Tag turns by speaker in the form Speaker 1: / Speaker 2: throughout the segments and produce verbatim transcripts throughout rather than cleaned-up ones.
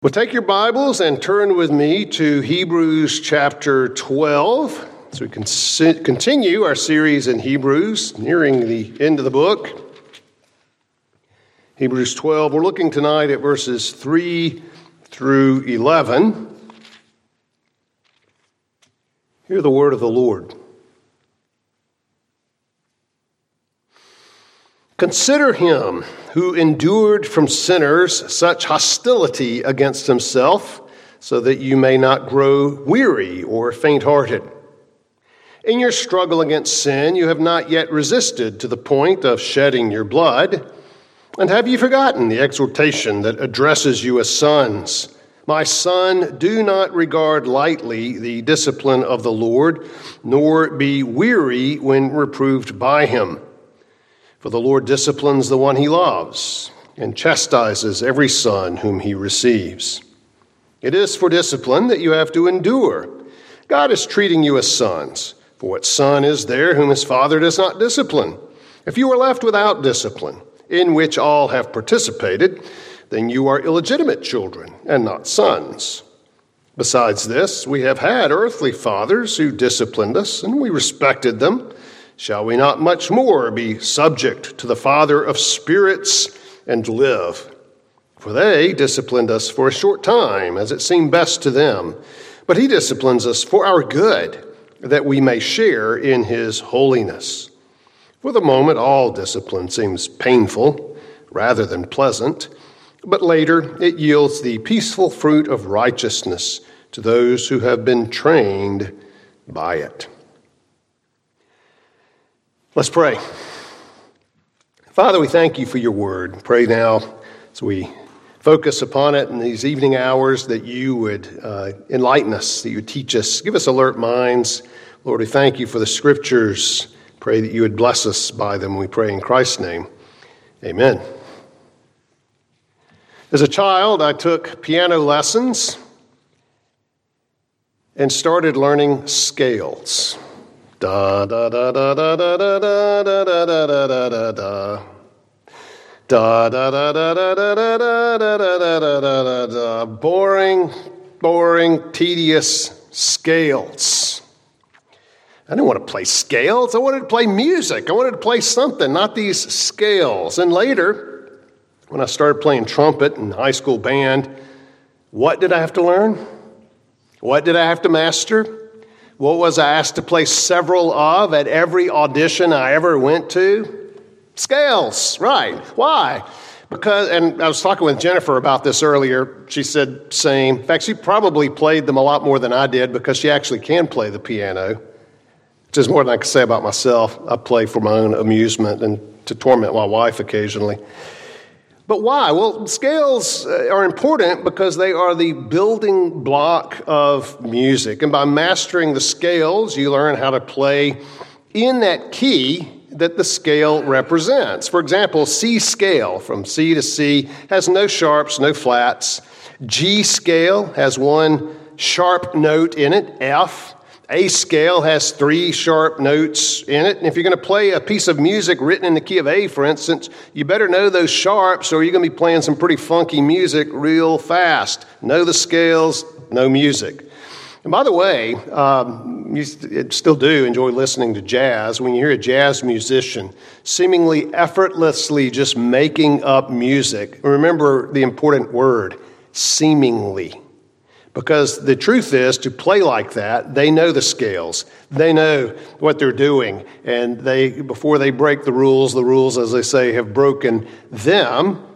Speaker 1: Well, take your Bibles and turn with me to Hebrews chapter twelve. So we can continue our series in Hebrews, nearing the end of the book. Hebrews twelve, we're looking tonight at verses three through eleven. Hear the word of the Lord. Consider him who endured from sinners such hostility against himself, so that you may not grow weary or faint-hearted. In your struggle against sin, you have not yet resisted to the point of shedding your blood. And have you forgotten the exhortation that addresses you as sons? My son, do not regard lightly the discipline of the Lord, nor be weary when reproved by him. For the Lord disciplines the one he loves, and chastises every son whom he receives. It is for discipline that you have to endure. God is treating you as sons. For what son is there whom his father does not discipline? If you are left without discipline, in which all have participated, then you are illegitimate children and not sons. Besides this, we have had earthly fathers who disciplined us, and we respected them. Shall we not much more be subject to the Father of spirits and live? For they disciplined us for a short time, as it seemed best to them. But he disciplines us for our good, that we may share in his holiness. For the moment, all discipline seems painful rather than pleasant, but later it yields the peaceful fruit of righteousness to those who have been trained by it. Let's pray. Father, we thank you for your word. Pray now as we focus upon it in these evening hours that you would uh, enlighten us, that you would teach us, give us alert minds. Lord, we thank you for the scriptures. Pray that you would bless us by them. We pray in Christ's name. Amen. As a child, I took piano lessons and started learning scales. Da da da da da da da da da da da da da da. Da da da da da da da da da da da da da. Boring, boring, tedious scales. I didn't want to play scales. I wanted to play music. I wanted to play something, not these scales. And later, when I started playing trumpet in high school band, what did I have to learn? What did I have to master? What was I asked to play several of at every audition I ever went to? Scales, right. Why? Because, and I was talking with Jennifer about this earlier. She said same. In fact, she probably played them a lot more than I did because she actually can play the piano, which is more than I can say about myself. I play for my own amusement and to torment my wife occasionally. But why? Well, scales are important because they are the building block of music. And by mastering the scales, you learn how to play in that key that the scale represents. For example, C scale, from C to C, has no sharps, no flats. G scale has one sharp note in it, F. A scale has three sharp notes in it. And if you're going to play a piece of music written in the key of A, for instance, you better know those sharps or you're going to be playing some pretty funky music real fast. Know the scales, know music. And by the way, um, you still do enjoy listening to jazz. When you hear a jazz musician seemingly effortlessly just making up music, remember the important word, seemingly. Because the truth is, to play like that, they know the scales. They know what they're doing. And they, before they break the rules, the rules, as they say, have broken them.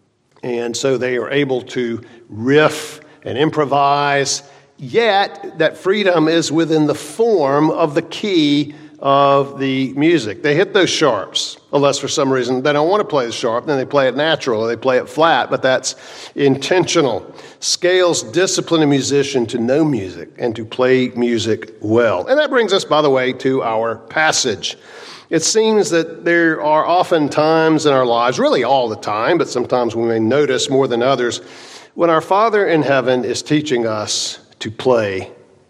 Speaker 1: And so they are able to riff and improvise. Yet, that freedom is within the form of the key of the music. They hit those sharps, unless for some reason they don't want to play the sharp, then they play it natural or they play it flat, but that's intentional. Scales discipline a musician to know music and to play music well. And that brings us, by the way, to our passage. It seems that there are often times in our lives, really all the time, but sometimes we may notice more than others, when our Father in heaven is teaching us to play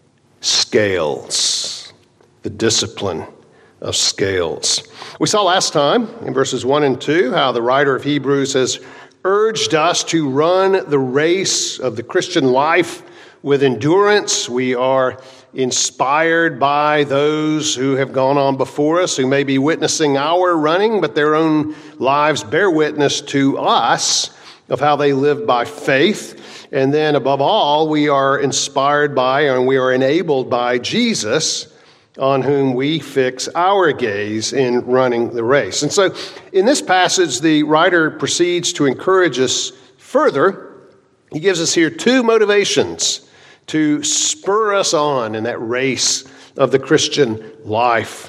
Speaker 1: scales. The discipline of scales. We saw last time in verses one and two how the writer of Hebrews has urged us to run the race of the Christian life with endurance. We are inspired by those who have gone on before us, who may be witnessing our running, but their own lives bear witness to us of how they live by faith. And then above all, we are inspired by and we are enabled by Jesus, on whom we fix our gaze in running the race. And so in this passage, the writer proceeds to encourage us further. He gives us here two motivations to spur us on in that race of the Christian life.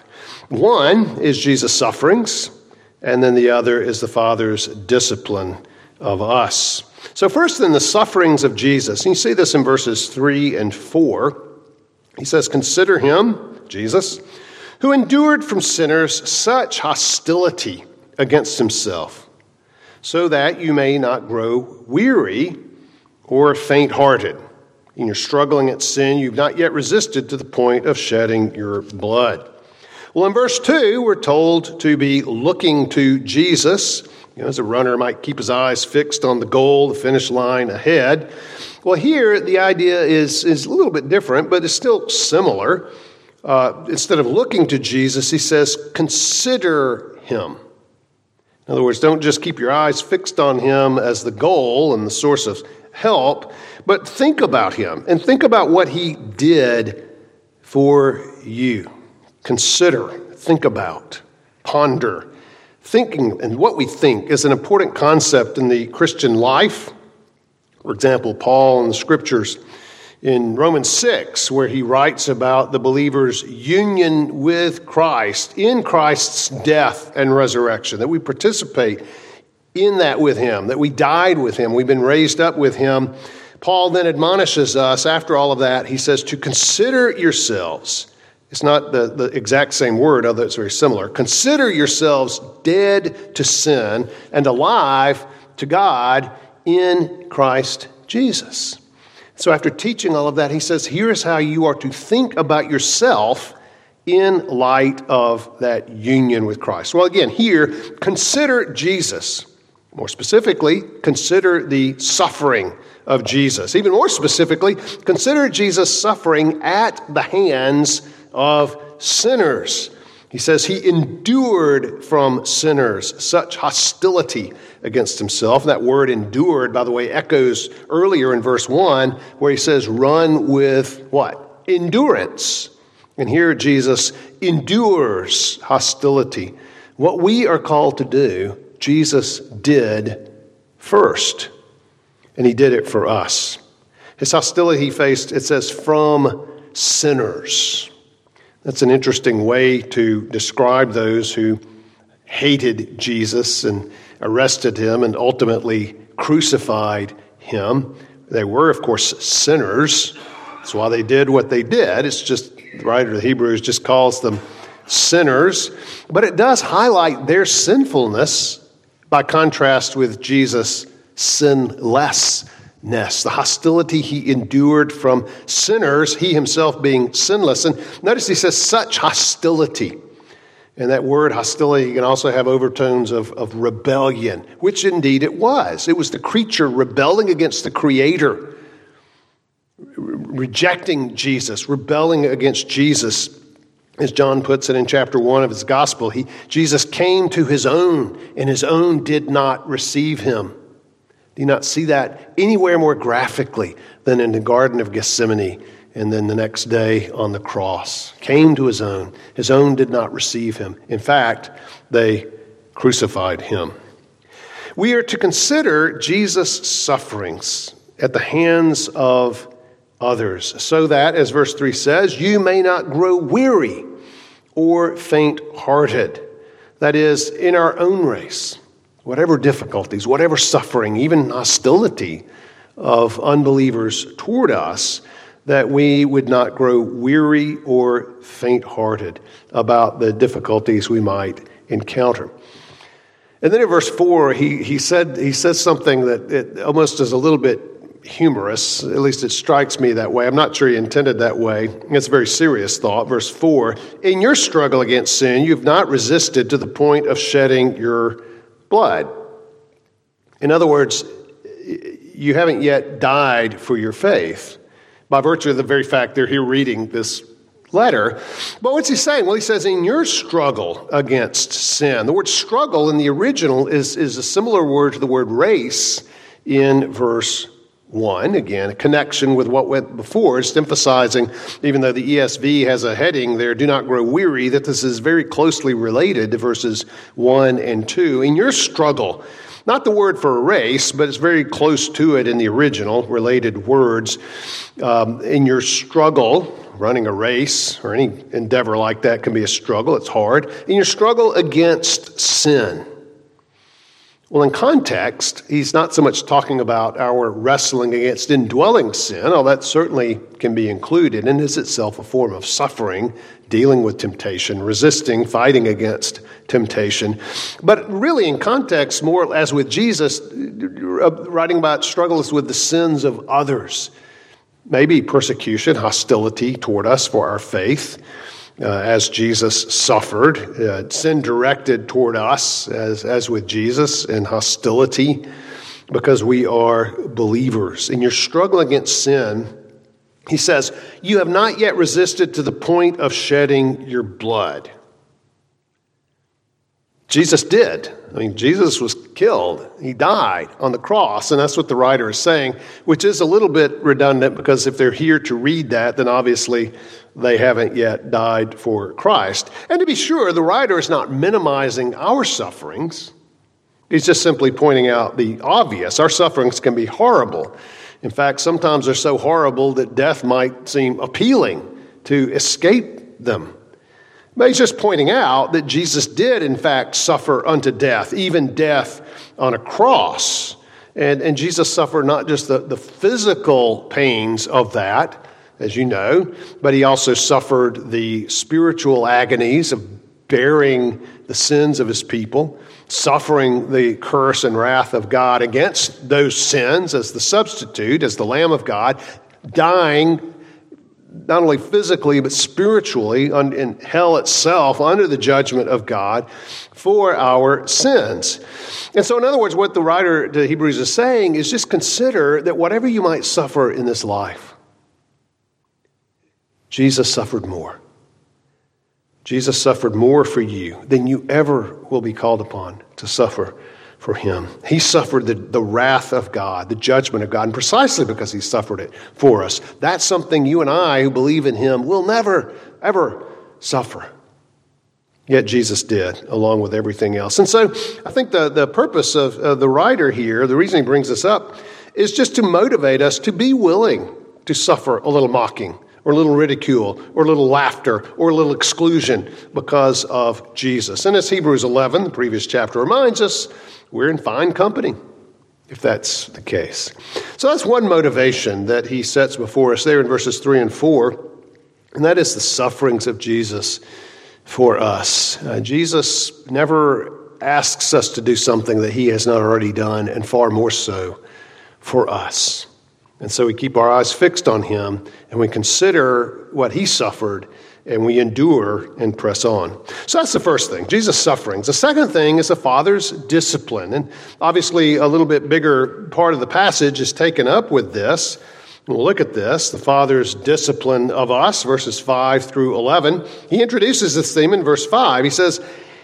Speaker 1: One is Jesus' sufferings, and then the other is the Father's discipline of us. So first, in the sufferings of Jesus, and you see this in verses three and four, he says, "Consider him," Jesus, "who endured from sinners such hostility against himself, so that you may not grow weary or faint-hearted. In your struggling at sin, you've not yet resisted to the point of shedding your blood." Well, in verse two, we're told to be looking to Jesus. You know, as a runner might keep his eyes fixed on the goal, the finish line ahead. Well, here the idea is, is a little bit different, but it's still similar. Uh, instead of looking to Jesus, he says, consider him. In other words, don't just keep your eyes fixed on him as the goal and the source of help, but think about him and think about what he did for you. Consider, think about, ponder. Thinking and what we think is an important concept in the Christian life. For example, Paul in the scriptures in Romans six, where he writes about the believer's union with Christ, in Christ's death and resurrection, that we participate in that with him, that we died with him, we've been raised up with him. Paul then admonishes us, after all of that, he says, to consider yourselves. It's not the, the exact same word, although it's very similar. Consider yourselves dead to sin and alive to God in Christ Jesus. So after teaching all of that, he says, here's how you are to think about yourself in light of that union with Christ. Well, again, here, consider Jesus. More specifically, consider the suffering of Jesus. Even more specifically, consider Jesus' suffering at the hands of sinners. He says he endured from sinners such hostility against himself. That word endured, by the way, echoes earlier in verse one, where he says, run with what? Endurance. And here Jesus endures hostility. What we are called to do, Jesus did first. And he did it for us. His hostility he faced, it says, from sinners. That's an interesting way to describe those who hated Jesus and arrested him and ultimately crucified him. They were, of course, sinners. That's why they did what they did. It's just, the writer of the Hebrews just calls them sinners. But it does highlight their sinfulness by contrast with Jesus' sinlessness. The hostility he endured from sinners, he himself being sinless. And notice he says such hostility. And that word hostility can also have overtones of, of rebellion, which indeed it was. It was the creature rebelling against the Creator, re- rejecting Jesus, rebelling against Jesus. As John puts it in chapter one of his gospel, he, Jesus came to his own, and his own did not receive him. Do you not see that anywhere more graphically than in the Garden of Gethsemane and then the next day on the cross? Came to his own. His own did not receive him. In fact, they crucified him. We are to consider Jesus' sufferings at the hands of others, so that, as verse three says, you may not grow weary or faint-hearted. That is, in our own race. Whatever difficulties, whatever suffering, even hostility of unbelievers toward us, that we would not grow weary or faint-hearted about the difficulties we might encounter. And then in verse four, he, he said he says something that it almost is a little bit humorous. At least it strikes me that way. I'm not sure he intended that way. It's a very serious thought. Verse four, in your struggle against sin, you've not resisted to the point of shedding your blood. In other words, you haven't yet died for your faith by virtue of the very fact they're here reading this letter. But what's he saying? Well, he says, in your struggle against sin. The word struggle in the original is, is a similar word to the word race in verse one. Again, a connection with what went before, just emphasizing, even though the E S V has a heading there, do not grow weary, that this is very closely related to verses one and two. In your struggle, not the word for a race, but it's very close to it in the original, related words. Um, in your struggle, running a race or any endeavor like that can be a struggle. It's hard. In your struggle against sin. Well, in context, he's not so much talking about our wrestling against indwelling sin, although that certainly can be included and is itself a form of suffering, dealing with temptation, resisting, fighting against temptation. But really in context, more as with Jesus, writing about struggles with the sins of others. Maybe persecution, hostility toward us for our faith, uh, as Jesus suffered, uh, sin directed toward us, as, as with Jesus, and hostility because we are believers. In your struggle against sin, he says, you have not yet resisted to the point of shedding your blood. Jesus did. I mean, Jesus was killed. He died on the cross, and that's what the writer is saying, which is a little bit redundant because if they're here to read that, then obviously they haven't yet died for Christ. And to be sure, the writer is not minimizing our sufferings. He's just simply pointing out the obvious. Our sufferings can be horrible. In fact, sometimes they're so horrible that death might seem appealing to escape them. But he's just pointing out that Jesus did, in fact, suffer unto death, even death on a cross. And, and Jesus suffered not just the, the physical pains of that, as you know, but he also suffered the spiritual agonies of bearing the sins of his people, suffering the curse and wrath of God against those sins as the substitute, as the Lamb of God, dying not only physically, but spiritually in hell itself under the judgment of God for our sins. And so in other words, what the writer to Hebrews is saying is just consider that whatever you might suffer in this life, Jesus suffered more. Jesus suffered more for you than you ever will be called upon to suffer for him. He suffered the, the wrath of God, the judgment of God, and precisely because he suffered it for us. That's something you and I who believe in him will never, ever suffer. Yet Jesus did, along with everything else. And so I think the, the purpose of uh, the writer here, the reason he brings this up, is just to motivate us to be willing to suffer a little mocking, or a little ridicule, or a little laughter, or a little exclusion because of Jesus. And as Hebrews eleven, the previous chapter, reminds us, we're in fine company, if that's the case. So that's one motivation that he sets before us there in verses three and four, and that is the sufferings of Jesus for us. Uh, Jesus never asks us to do something that he has not already done, and far more so for us. And so we keep our eyes fixed on him, and we consider what he suffered, and we endure and press on. So that's the first thing, Jesus' sufferings. The second thing is the Father's discipline. And obviously a little bit bigger part of the passage is taken up with this. We'll look at this, the Father's discipline of us, verses five through eleven. He introduces this theme in verse five. He says,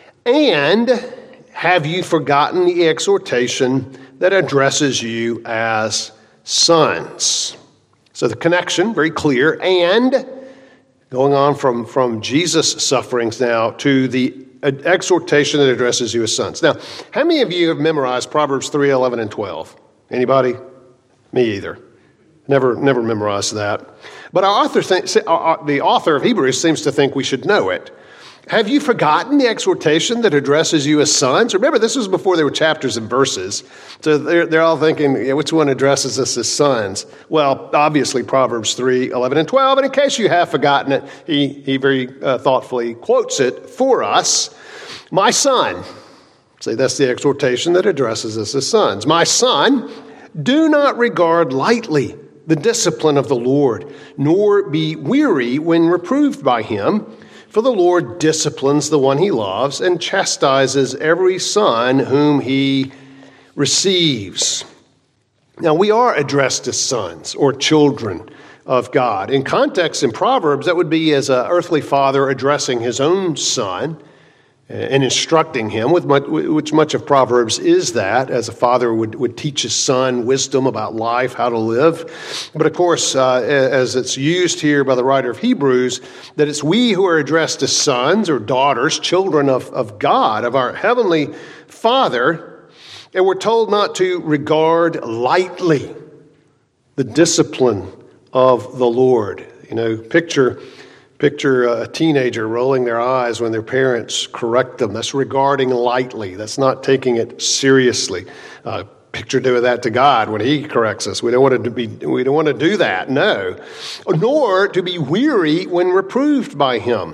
Speaker 1: and have you forgotten the exhortation that addresses you as sons? So the connection, very clear, and going on from, from Jesus' sufferings now to the exhortation that addresses you as sons. Now, how many of you have memorized Proverbs three, eleven, and twelve? Anybody? Me either. Never never memorized that. But our author th- the author of Hebrews seems to think we should know it. Have you forgotten the exhortation that addresses you as sons? Remember, this was before there were chapters and verses. So they're, they're all thinking, yeah, which one addresses us as sons? Well, obviously, Proverbs three, eleven, and twelve. And in case you have forgotten it, he, he very uh, thoughtfully quotes it for us. My son. See, that's the exhortation that addresses us as sons. My son, do not regard lightly the discipline of the Lord, nor be weary when reproved by him. For the Lord disciplines the one he loves and chastises every son whom he receives. Now, we are addressed as sons or children of God. In context in Proverbs, that would be as an earthly father addressing his own son and instructing him, with much, which much of Proverbs is that, as a father would, would teach his son wisdom about life, how to live. But of course, uh, as it's used here by the writer of Hebrews, that it's we who are addressed as sons or daughters, children of, of God, of our heavenly Father, and we're told not to regard lightly the discipline of the Lord. You know, picture... Picture a teenager rolling their eyes when their parents correct them. That's regarding lightly. That's not taking it seriously. Uh, picture doing that to God when He corrects us. We don't want to be. We don't want to do that. No, nor to be weary when reproved by Him.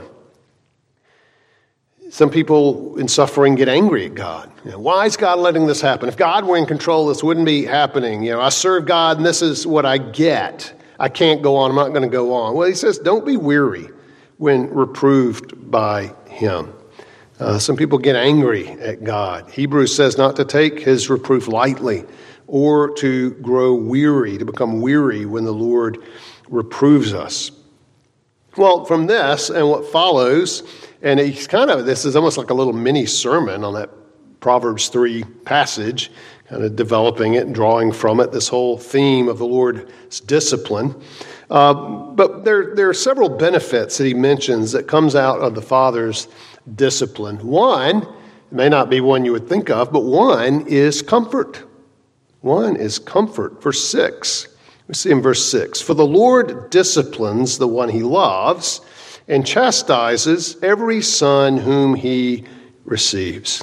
Speaker 1: Some people in suffering get angry at God. You know, why is God letting this happen? If God were in control, this wouldn't be happening. You know, I serve God, and this is what I get. I can't go on. I'm not going to go on. Well, He says, don't be weary when reproved by Him. Uh, some people get angry at God. Hebrews says not to take His reproof lightly or to grow weary, to become weary when the Lord reproves us. Well, from this and what follows, and he's kind of, this is almost like a little mini sermon on that Proverbs three passage, kind of developing it and drawing from it this whole theme of the Lord's discipline. Uh, but there, there are several benefits that he mentions that comes out of the Father's discipline. One, it may not be one you would think of, but one is comfort. One is comfort. Verse six. We see in verse six, for the Lord disciplines the one He loves and chastises every son whom He receives.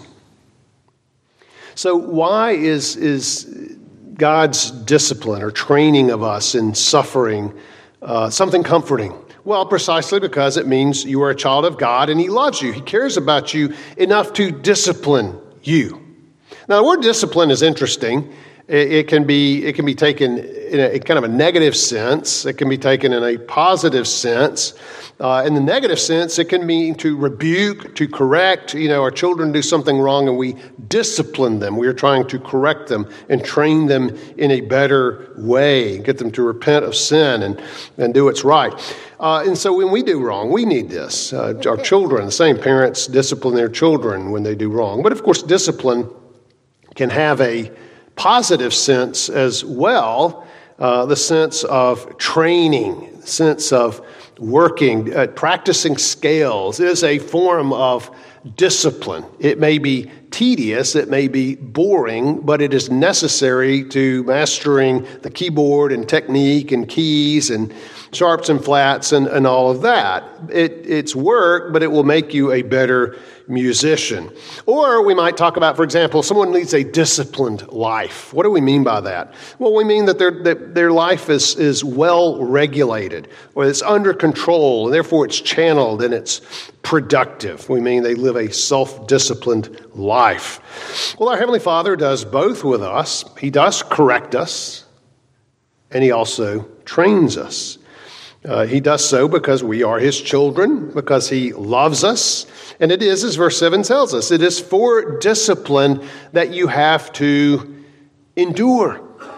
Speaker 1: So why is, is God's discipline or training of us in suffering uh, something comforting? Well, precisely because it means you are a child of God and He loves you. He cares about you enough to discipline you. Now, the word discipline is interesting. It, it can be it can be taken in a kind of a negative sense. It can be taken in a positive sense. Uh, in the negative sense, it can mean to rebuke, to correct. You know, our children do something wrong and we discipline them. We are trying to correct them and train them in a better way, get them to repent of sin and, and do what's right. Uh, and so when we do wrong, we need this. Uh, our children, the same parents discipline their children when they do wrong. But of course, discipline can have a positive sense as well, uh, the sense of training, the sense of working, uh, practicing scales is a form of discipline. It may be tedious, it may be boring, but it is necessary to mastering the keyboard and technique and keys and sharps and flats and, and all of that. It, it's work, but it will make you a better musician. Or we might talk about, for example, someone leads a disciplined life. What do we mean by that? Well, we mean that their that their life is, is well regulated, or it's under control, and therefore it's channeled and it's productive. We mean they live a self-disciplined life. Well, our Heavenly Father does both with us. He does correct us, and He also trains us. Uh, he does so because we are His children, because He loves us. And it is, as verse seven tells us, it is for discipline that you have to endure.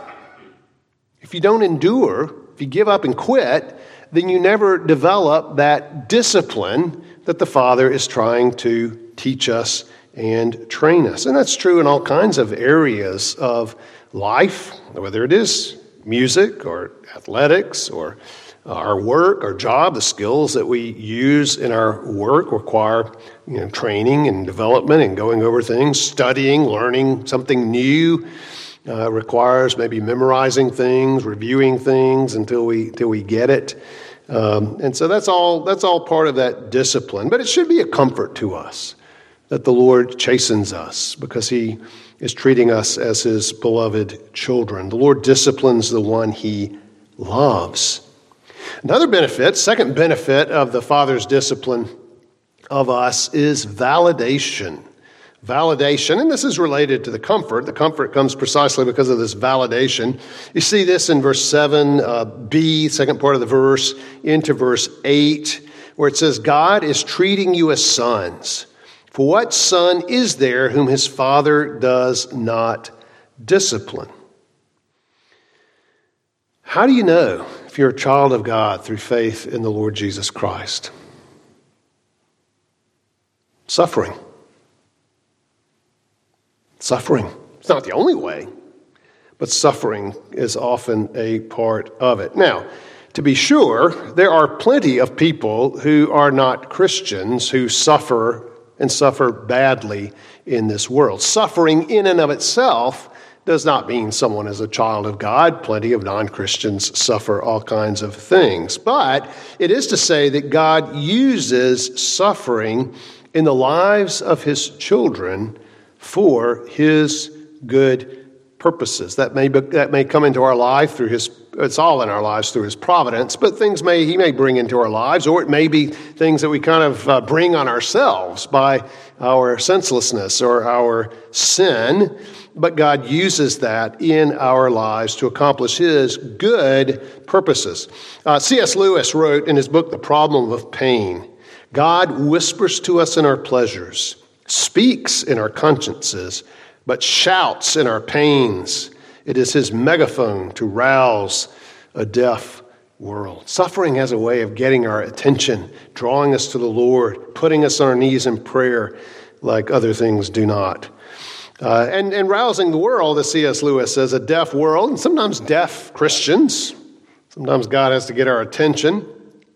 Speaker 1: If you don't endure, if you give up and quit, then you never develop that discipline that the Father is trying to teach us and train us. And that's true in all kinds of areas of life, whether it is music or athletics or our work, our job. The skills that we use in our work require, you know, training and development and going over things, studying, learning something new. Uh, requires maybe memorizing things, reviewing things until we until we get it. Um, and so that's all that's all part of that discipline. But it should be a comfort to us that the Lord chastens us because He is treating us as His beloved children. The Lord disciplines the one He loves. Another benefit, second benefit of the Father's discipline of us is validation. Validation, and this is related to the comfort. The comfort comes precisely because of this validation. You see this in verse seven uh, b, second part of the verse, into verse eight, where it says, God is treating you as sons. For what son is there whom his father does not discipline. How do you know if you're a child of God through faith in the Lord Jesus Christ? Suffering. Suffering. It's not the only way, but suffering is often a part of it. Now, to be sure, there are plenty of people who are not Christians who suffer and suffer badly in this world. Suffering in and of itself does not mean someone is a child of God. Plenty of non-Christians suffer all kinds of things. But it is to say that God uses suffering in the lives of his children for his good purposes. That may be, that may come into our life through his, it's all in our lives through his providence, but things may he may bring into our lives, or it may be things that we kind of uh, bring on ourselves by our senselessness or our sin. But God uses that in our lives to accomplish his good purposes. Uh, C S Lewis wrote in his book, The Problem of Pain, God whispers to us in our pleasures, speaks in our consciences, but shouts in our pains. It is his megaphone to rouse a deaf world. Suffering has a way of getting our attention, drawing us to the Lord, putting us on our knees in prayer like other things do not. Uh, and, and rousing the world, as C S Lewis says, a deaf world, and sometimes deaf Christians. Sometimes God has to get our attention.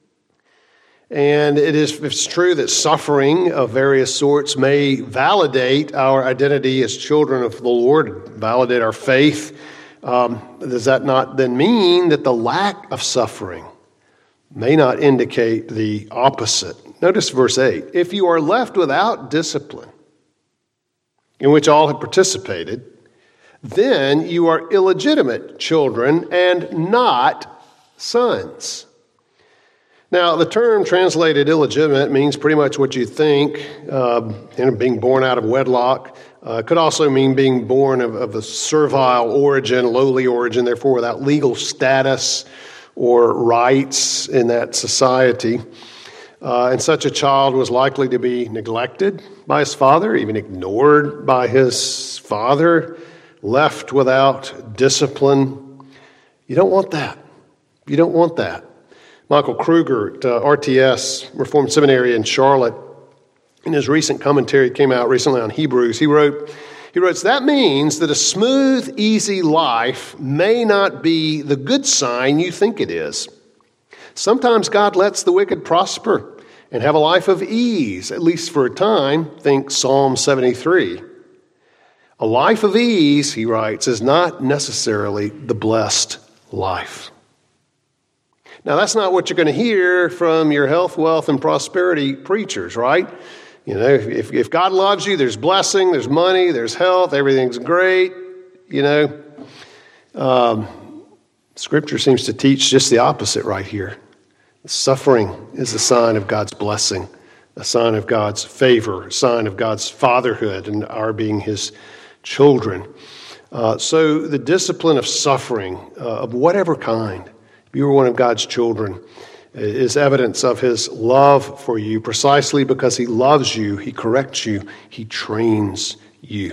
Speaker 1: And it is it's true that suffering of various sorts may validate our identity as children of the Lord, validate our faith. Um, does that not then mean that the lack of suffering may not indicate the opposite? Notice verse eight. If you are left without discipline, in which all have participated, then you are illegitimate children and not sons. Now, the term translated illegitimate means pretty much what you think, uh, you know, being born out of wedlock. Uh, it could also mean being born of, of a servile origin, lowly origin, therefore without legal status or rights in that society. Uh, and such a child was likely to be neglected by his father, even ignored by his father, left without discipline. You don't want that. You don't want that. Michael Kruger at uh, R T S, Reformed Seminary in Charlotte, in his recent commentary came out recently on Hebrews, he wrote, he wrote, that means that a smooth, easy life may not be the good sign you think it is. Sometimes God lets the wicked prosper and have a life of ease, at least for a time. Think Psalm seventy-three. A life of ease, he writes, is not necessarily the blessed life. Now, that's not what you're going to hear from your health, wealth, and prosperity preachers, right? You know, if, if God loves you, there's blessing, there's money, there's health, everything's great, you know. Um, Scripture seems to teach just the opposite right here. Suffering is a sign of God's blessing, a sign of God's favor, a sign of God's fatherhood and our being his children. Uh, so the discipline of suffering uh, of whatever kind, if you were one of God's children, is evidence of his love for you. Precisely because he loves you, he corrects you, he trains you.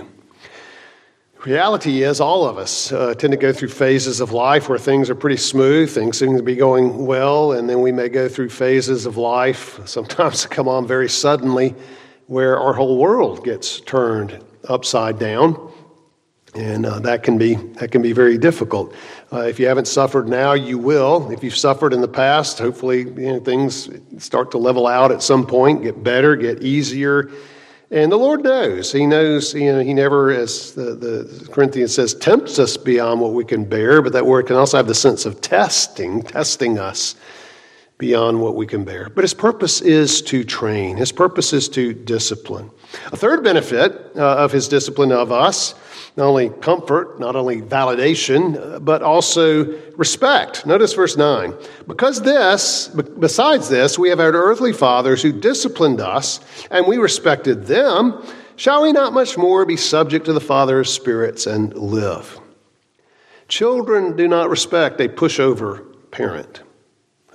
Speaker 1: Reality is all of us uh, tend to go through phases of life where things are pretty smooth, things seem to be going well, and then we may go through phases of life, sometimes come on very suddenly, where our whole world gets turned upside down. And uh, that can be that can be very difficult. Uh, if you haven't suffered now, you will. If you've suffered in the past, hopefully you know, things start to level out at some point, get better, get easier. And the Lord knows. He knows, you know, he never, as the, the Corinthians says, tempts us beyond what we can bear, but that word can also have the sense of testing, testing us beyond what we can bear. But his purpose is to train. His purpose is to discipline. A third benefit uh, of his discipline of us, not only comfort, not only validation, but also respect. Notice verse nine. Because this, besides this, we have had earthly fathers who disciplined us, and we respected them. Shall we not much more be subject to the Father of spirits and live? Children do not respect a pushover parent.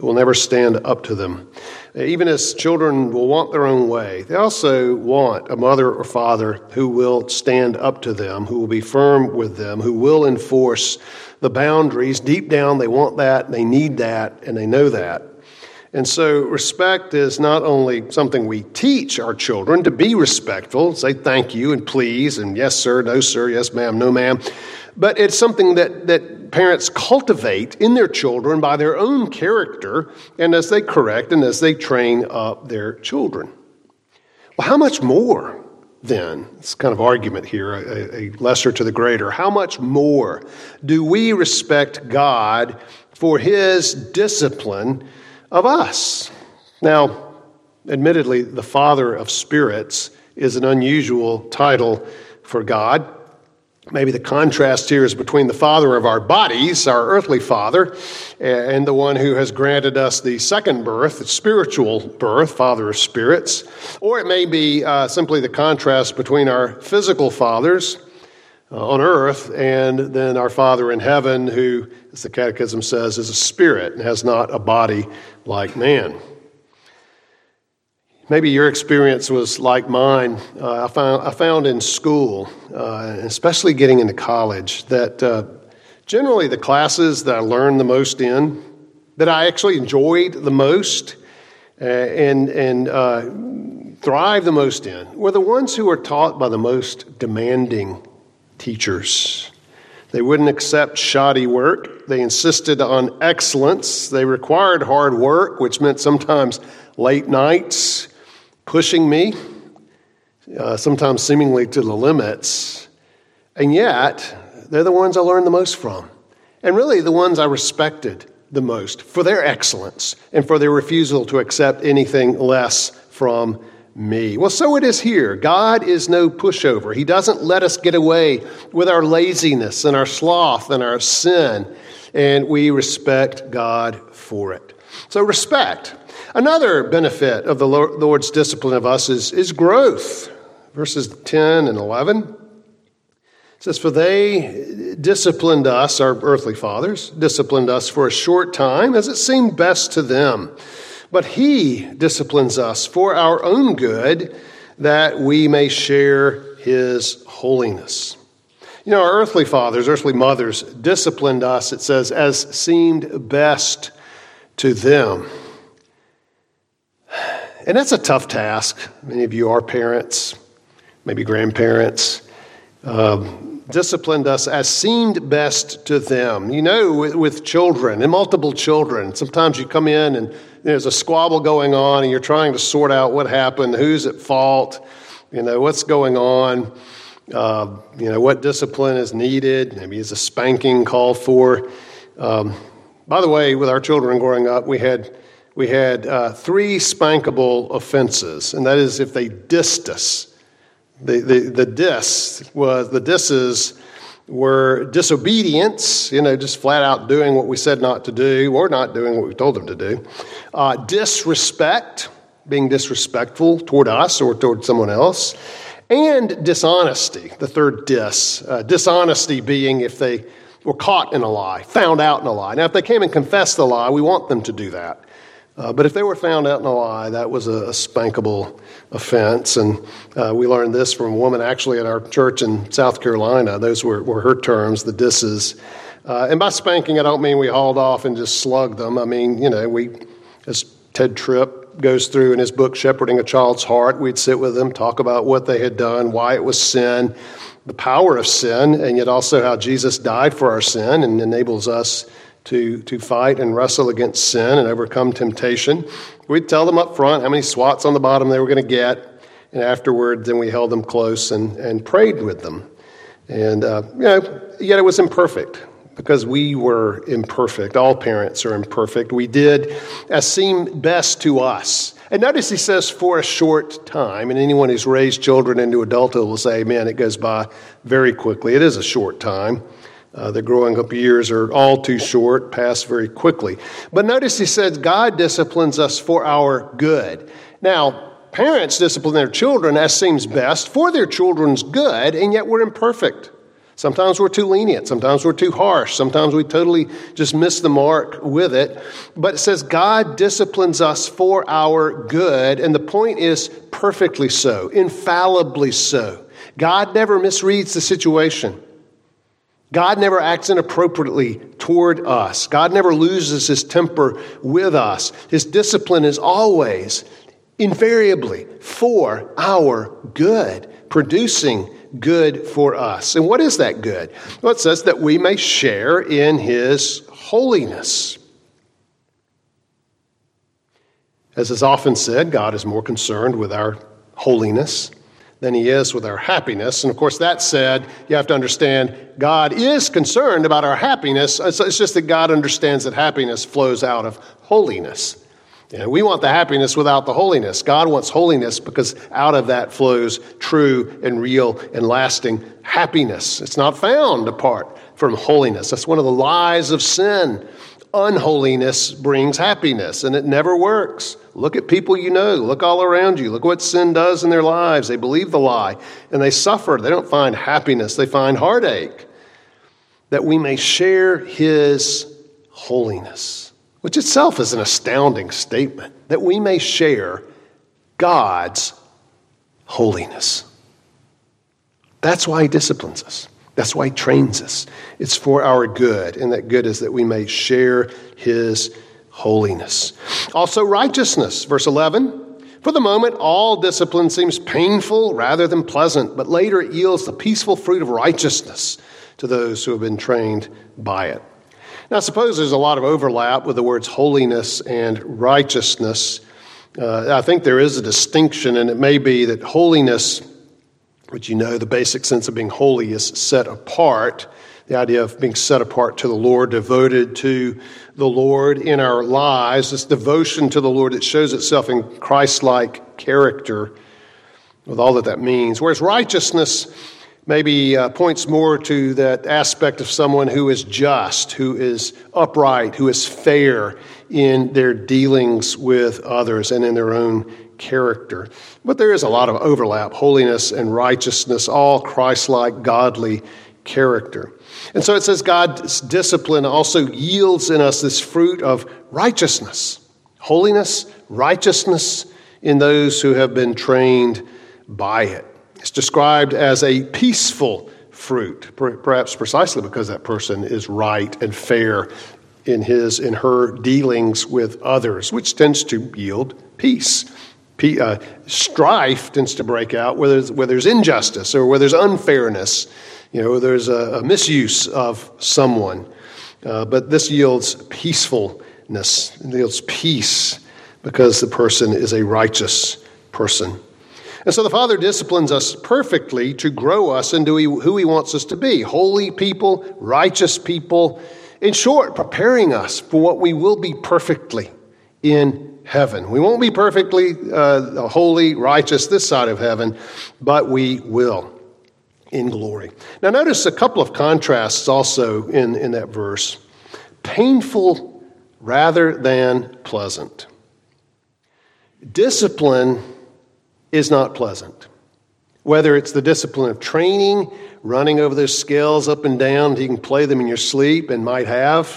Speaker 1: who will never stand up to them. Even as children will want their own way, they also want a mother or father who will stand up to them, who will be firm with them, who will enforce the boundaries. Deep down, they want that, they need that, and they know that. And so respect is not only something we teach our children to be respectful, say thank you and please, and yes, sir, no, sir, yes, ma'am, no, ma'am, but it's something that, that parents cultivate in their children by their own character and as they correct and as they train up their children. Well, how much more then? It's kind of argument here, a, a lesser to the greater. How much more do we respect God for his discipline of us? Now, admittedly, the Father of Spirits is an unusual title for God. Maybe the contrast here is between the Father of our bodies, our earthly Father, and the one who has granted us the second birth, the spiritual birth, Father of Spirits. Or it may be uh, simply the contrast between our physical fathers uh, on earth and then our Father in heaven, who, as the Catechism says, is a spirit and has not a body like man. Maybe your experience was like mine. Uh, I found I found in school, uh, especially getting into college, that uh, generally the classes that I learned the most in, that I actually enjoyed the most, uh, and and uh, thrived the most in, were the ones who were taught by the most demanding teachers. They wouldn't accept shoddy work. They insisted on excellence. They required hard work, which meant sometimes late nights, pushing me, uh, sometimes seemingly to the limits. And yet, they're the ones I learned the most from. And really the ones I respected the most for their excellence and for their refusal to accept anything less from me. Well, so it is here. God is no pushover. He doesn't let us get away with our laziness and our sloth and our sin, and we respect God for it. So respect. Another benefit of the Lord's discipline of us is, is growth. Verses ten and eleven. It says, "For they disciplined us," our earthly fathers, disciplined us for a short time as it seemed best to them. But he disciplines us for our own good, that we may share his holiness. You know, our earthly fathers, earthly mothers disciplined us, it says, as seemed best to them. And that's a tough task. Many of you are parents, maybe grandparents. Um, disciplined us as seemed best to them. You know, with, with children and multiple children, sometimes you come in and there's a squabble going on and you're trying to sort out what happened, who's at fault, you know, what's going on, uh, you know, what discipline is needed. Maybe is a spanking called for. Um, by the way, with our children growing up, we had we had uh, three spankable offenses, and that is if they dissed us. The the the diss was the disses were disobedience, you know, just flat out doing what we said not to do or not doing what we told them to do. Uh, disrespect, being disrespectful toward us or toward someone else. And dishonesty, the third dis. Uh, dishonesty being if they were caught in a lie, found out in a lie. Now, if they came and confessed the lie, we want them to do that. Uh, but if they were found out in a lie, that was a, a spankable offense. And uh, we learned this from a woman actually at our church in South Carolina. Those were, were her terms, the disses. Uh, and by spanking, I don't mean we hauled off and just slugged them. I mean, you know, we, as Ted Tripp goes through in his book, Shepherding a Child's Heart, we'd sit with them, talk about what they had done, why it was sin, the power of sin, and yet also how Jesus died for our sin and enables us to, to fight and wrestle against sin and overcome temptation. We'd tell them up front how many swats on the bottom they were going to get, and afterward, then we held them close and, and prayed with them. And, uh, you know, yet it was imperfect, because we were imperfect. All parents are imperfect. We did as seemed best to us. And notice he says, for a short time. And anyone who's raised children into adulthood will say, man, it goes by very quickly. It is a short time. Uh, the growing up years are all too short, pass very quickly. But notice he says, God disciplines us for our good. Now, parents discipline their children as seems best for their children's good, and yet we're imperfect. Sometimes we're too lenient. Sometimes we're too harsh. Sometimes we totally just miss the mark with it. But it says God disciplines us for our good. And the point is perfectly so, infallibly so. God never misreads the situation. God never acts inappropriately toward us. God never loses his temper with us. His discipline is always, invariably, for our good, producing good for us. And what is that good? Well, it says that we may share in his holiness. As is often said, God is more concerned with our holiness than he is with our happiness. And of course, that said, you have to understand God is concerned about our happiness. It's just that God understands that happiness flows out of holiness. And we want the happiness without the holiness. God wants holiness because out of that flows true and real and lasting happiness. It's not found apart from holiness. That's one of the lies of sin. Unholiness brings happiness, and it never works. Look at people you know. Look all around you. Look what sin does in their lives. They believe the lie, and they suffer. They don't find happiness. They find heartache. That we may share his holiness, which itself is an astounding statement, that we may share God's holiness. That's why he disciplines us. That's why he trains us. It's for our good, and that good is that we may share his holiness. Also righteousness, verse eleven. For the moment, all discipline seems painful rather than pleasant, but later it yields the peaceful fruit of righteousness to those who have been trained by it. Now, I suppose there's a lot of overlap with the words holiness and righteousness. Uh, I think there is a distinction, and it may be that holiness, which you know the basic sense of being holy is set apart, the idea of being set apart to the Lord, devoted to the Lord in our lives, this devotion to the Lord that shows itself in Christ-like character, with all that that means. Whereas righteousness maybe uh, points more to that aspect of someone who is just, who is upright, who is fair in their dealings with others and in their own character. But there is a lot of overlap, holiness and righteousness, all Christ-like, godly character. And so it says God's discipline also yields in us this fruit of righteousness, holiness, righteousness in those who have been trained by it. It's described as a peaceful fruit, perhaps precisely because that person is right and fair in his and her dealings with others, which tends to yield peace. P- uh, strife tends to break out where there's, where there's injustice or where there's unfairness, you know, there's a, a misuse of someone. Uh, but this yields peacefulness, it yields peace because the person is a righteous person. And so the Father disciplines us perfectly to grow us into who he wants us to be, holy people, righteous people. In short, preparing us for what we will be perfectly in heaven. We won't be perfectly uh, holy, righteous this side of heaven, but we will in glory. Now notice a couple of contrasts also in, in that verse. Painful rather than pleasant. Discipline is not pleasant. Whether it's the discipline of training, running over those scales up and down, you can play them in your sleep and might have,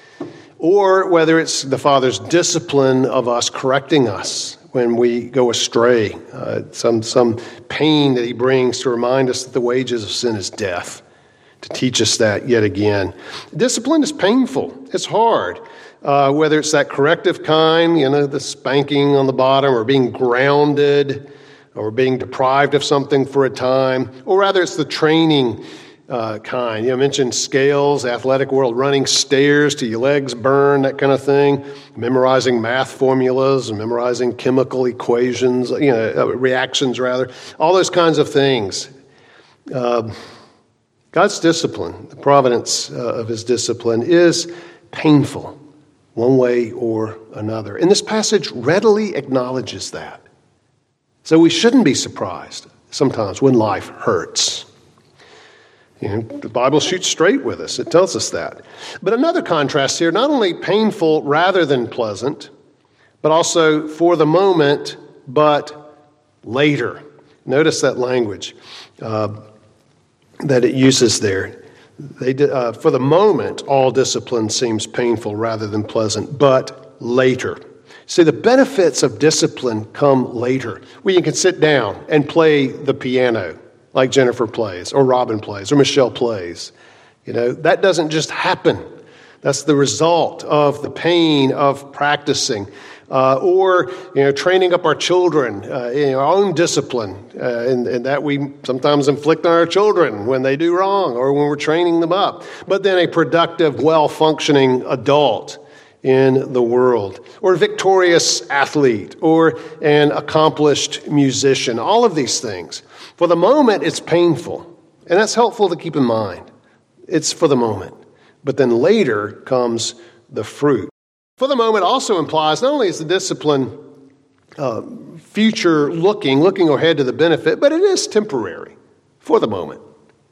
Speaker 1: or whether it's the Father's discipline of us correcting us when we go astray, uh, some, some pain that he brings to remind us that the wages of sin is death, to teach us that yet again. Discipline is painful. It's hard. Uh, whether it's that corrective kind, you know, the spanking on the bottom or being grounded or being deprived of something for a time, or rather it's the training uh, kind. You know, I mentioned scales, athletic world, running stairs till your legs burn, that kind of thing, memorizing math formulas, memorizing chemical equations, you know, uh, reactions rather, all those kinds of things. Uh, God's discipline, the providence uh, of his discipline is painful, one way or another. And this passage readily acknowledges that. So we shouldn't be surprised sometimes when life hurts. You know, the Bible shoots straight with us. It tells us that. But another contrast here, not only painful rather than pleasant, but also for the moment, but later. Notice that language. Uh, that it uses there. They, uh, for the moment, all discipline seems painful rather than pleasant, but later. See, the benefits of discipline come later, where you can sit down and play the piano like Jennifer plays, or Robin plays, or Michelle plays. You know, that doesn't just happen. That's the result of the pain of practicing. Uh, or, you know, training up our children uh, in our own discipline, uh, and, and that we sometimes inflict on our children when they do wrong or when we're training them up. But then a productive, well-functioning adult in the world, or a victorious athlete, or an accomplished musician. All of these things. For the moment, it's painful, and that's helpful to keep in mind. It's for the moment. But then later comes the fruit. For the moment also implies not only is the discipline uh, future-looking, looking ahead to the benefit, but it is temporary for the moment.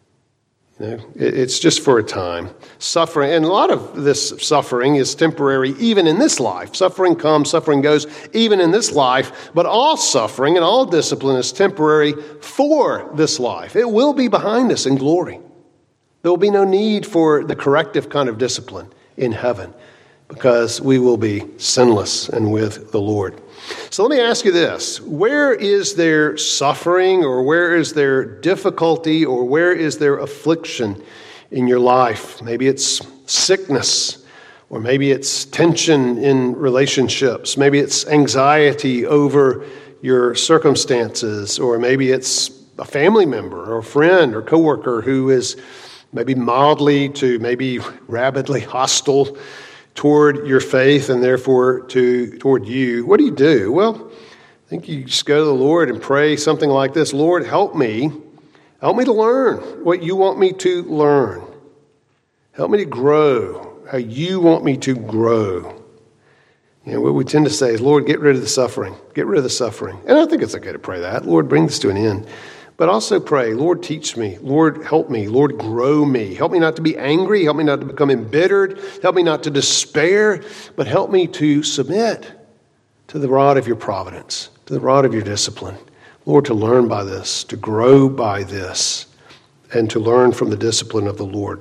Speaker 1: You know, it, it's just for a time. Suffering, and a lot of this suffering is temporary even in this life. Suffering comes, suffering goes, even in this life. But all suffering and all discipline is temporary for this life. It will be behind us in glory. There will be no need for the corrective kind of discipline in heaven, because we will be sinless and with the Lord. So let me ask you this. Where is there suffering, or where is there difficulty, or where is there affliction in your life? Maybe it's sickness, or maybe it's tension in relationships. Maybe it's anxiety over your circumstances, or maybe it's a family member or a friend or coworker who is maybe mildly to maybe rabidly hostile toward your faith and therefore to toward you. What do you do? Well, I think you just go to the Lord and pray something like this. Lord, help me. Help me to learn what you want me to learn. Help me to grow how you want me to grow. You know, what we tend to say is, Lord, get rid of the suffering. Get rid of the suffering. And I think it's okay to pray that. Lord, bring this to an end. But also pray, Lord, teach me. Lord, help me. Lord, grow me. Help me not to be angry. Help me not to become embittered. Help me not to despair. But help me to submit to the rod of your providence, to the rod of your discipline. Lord, to learn by this, to grow by this, and to learn from the discipline of the Lord.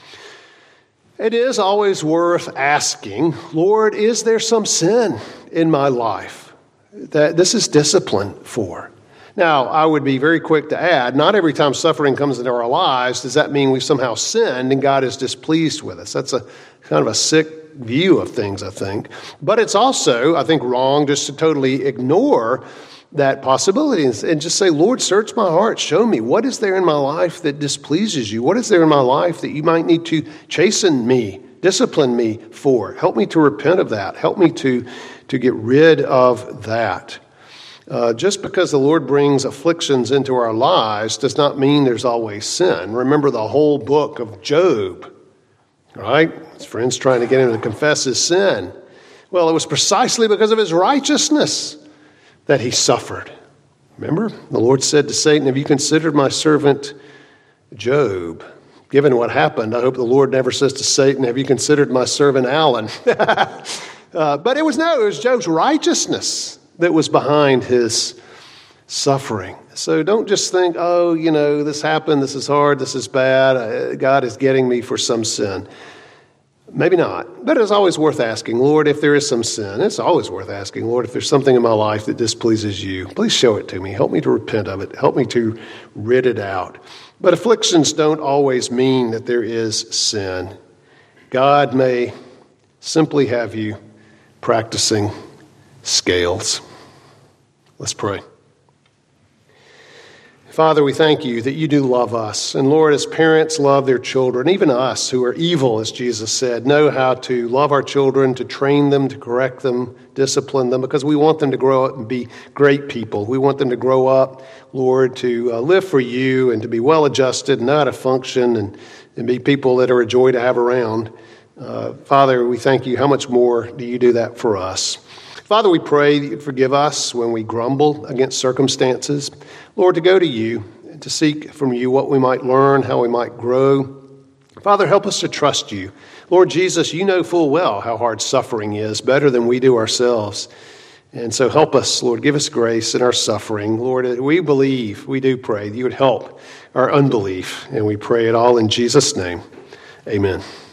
Speaker 1: It is always worth asking, Lord, is there some sin in my life that this is discipline for? Now, I would be very quick to add, not every time suffering comes into our lives does that mean we've somehow sinned and God is displeased with us. That's a kind of a sick view of things, I think. But it's also, I think, wrong just to totally ignore that possibility and just say, Lord, search my heart. Show me, what is there in my life that displeases you? What is there in my life that you might need to chasten me, discipline me for? Help me to repent of that. Help me to, to get rid of that. Uh, just because the Lord brings afflictions into our lives does not mean there's always sin. Remember the whole book of Job, right? His friends trying to get him to confess his sin. Well, it was precisely because of his righteousness that he suffered. Remember, the Lord said to Satan, have you considered my servant Job? Given what happened, I hope the Lord never says to Satan, have you considered my servant Alan? uh, but it was no, it was Job's righteousness that was behind his suffering. So don't just think, oh, you know, this happened, this is hard, this is bad, God is getting me for some sin. Maybe not, but it's always worth asking, Lord, if there is some sin. It's always worth asking, Lord, if there's something in my life that displeases you, please show it to me. Help me to repent of it. Help me to rid it out. But afflictions don't always mean that there is sin. God may simply have you practicing scales. Let's pray. Father, we thank you that you do love us. And Lord, as parents love their children, even us who are evil, as Jesus said, know how to love our children, to train them, to correct them, discipline them, because we want them to grow up and be great people. We want them to grow up, Lord, to uh, live for you and to be well-adjusted, know how to function, and, and be people that are a joy to have around. Uh, Father, we thank you. How much more do you do that for us? Father, we pray that you'd forgive us when we grumble against circumstances. Lord, to go to you and to seek from you what we might learn, how we might grow. Father, help us to trust you. Lord Jesus, you know full well how hard suffering is, better than we do ourselves. And so help us, Lord. Give us grace in our suffering. Lord, we believe, we do pray that you would help our unbelief. And we pray it all in Jesus' name. Amen.